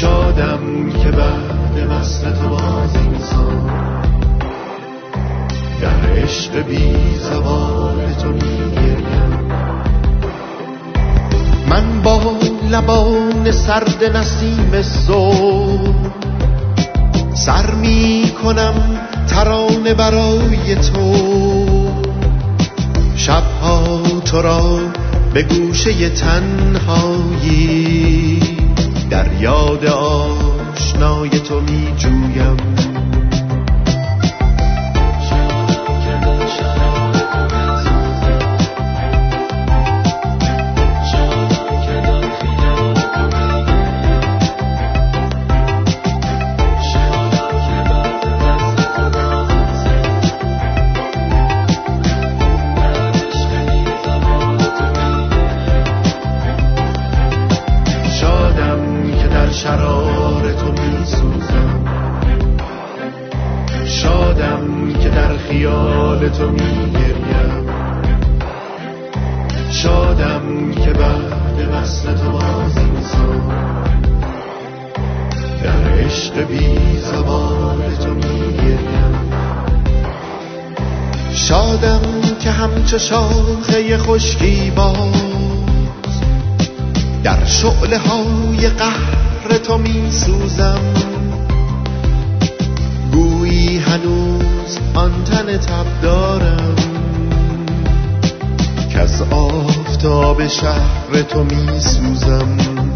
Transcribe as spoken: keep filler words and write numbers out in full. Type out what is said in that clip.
شادم که بعد وصل تو باز انسان در عشق بی زوال تو میگریم. من با لبان سرد نسیم صبح سر می کنم ترانه برای تو، شبها تو را به گوشه تنهایی در یاد آشنای تو می جویم. شرار تو می سوزم، شادم که در خیال تو می گریم، شادم که بعد وصل تو باز انسان در عشق بی زوال تو می گریم. شادم که همچو شاخه خشکی باز در شعله های قهر تو می سوزم، گویی هنوز آن تن تب دارم که از آفتاب شهر تو می سوزم.